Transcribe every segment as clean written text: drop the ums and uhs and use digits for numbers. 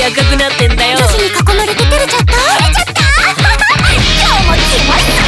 赤くなってんだよ。 女子に囲まれて照れちゃった。今日もキモいっすね。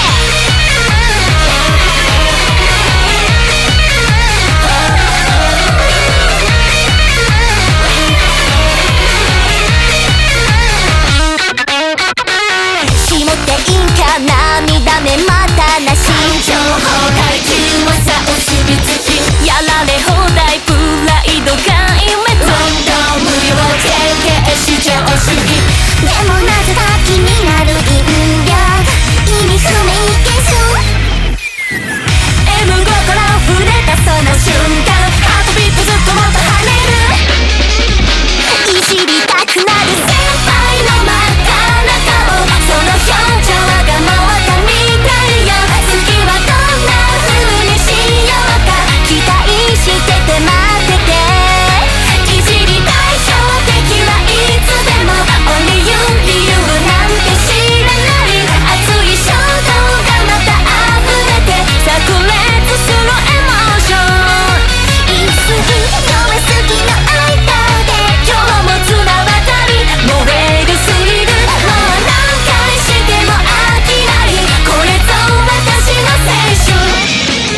下っていいんか涙目またなし。情報階級はさお墨付き。やられ放題プライド壊滅。どんどん無料経験至上主義。でもなぜか気になる引力。意味不明現象。M 心触れたその瞬間。ハートビートずっともっと跳ねる。いじりたくなる先輩の真っ赤な顔。その表情がまたみたいよ。次はどんな風にしようか。期待してて待ってて。いじり対照的はいつでも。理由なんて知らない。熱い衝動がまた溢れて炸裂するエモーション。言い過ぎ弱すぎの愛だで今日も綱渡り燃えるスリル。もう何回しても飽きない。これぞ私の青春。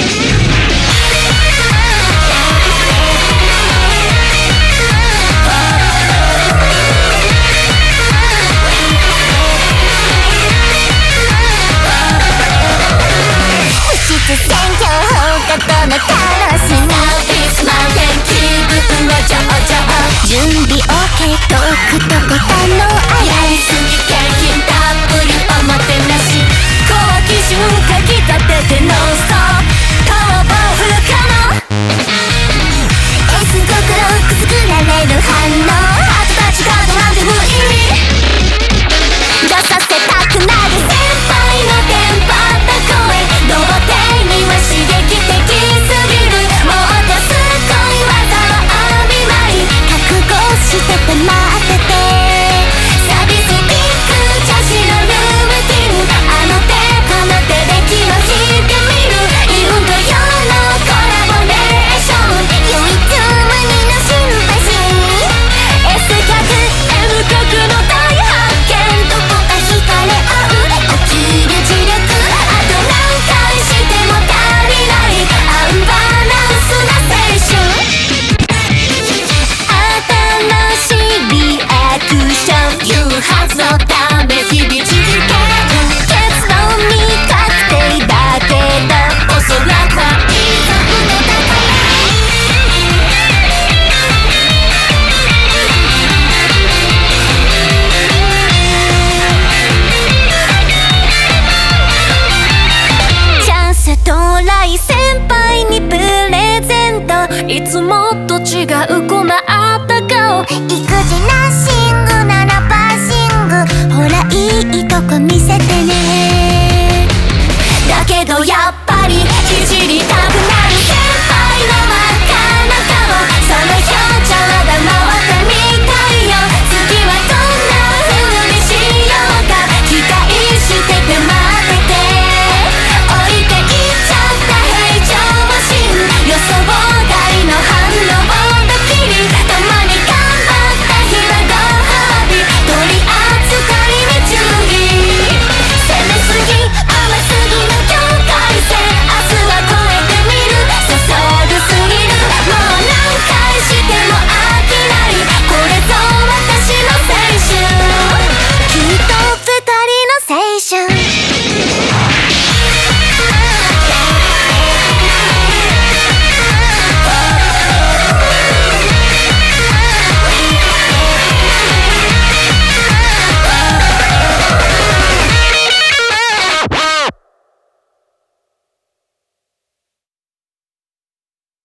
物質選挙放課との楽しみ。サービスマウンテン気分は上々。準備 OK トークと答のあやりすぎ景品たっぷりおもてなし。小基準かきたててノンストップ逃亡不可能。S 心くすぐられる反応。ハートタッチカードなんて無意味。出させたくなる先輩のテンパった声。童貞には刺激的すぎる。もっとすごい技をお見舞い。覚悟してて待ってて。サディスティック女子のルーティン。あの手この手で気を引いてみる。陰と陽のコラボレーション。唯一無二の新橋 S 脚 M 脚の大発見。どこか惹かれ合う起きる磁力。あと何回しても足りないアンバランスな青春。新しいリアクション。誘発のため日々続ける。結論未確定だけどおそらくは依存の宝。チャンス到来先輩にプレゼント。いつもと違う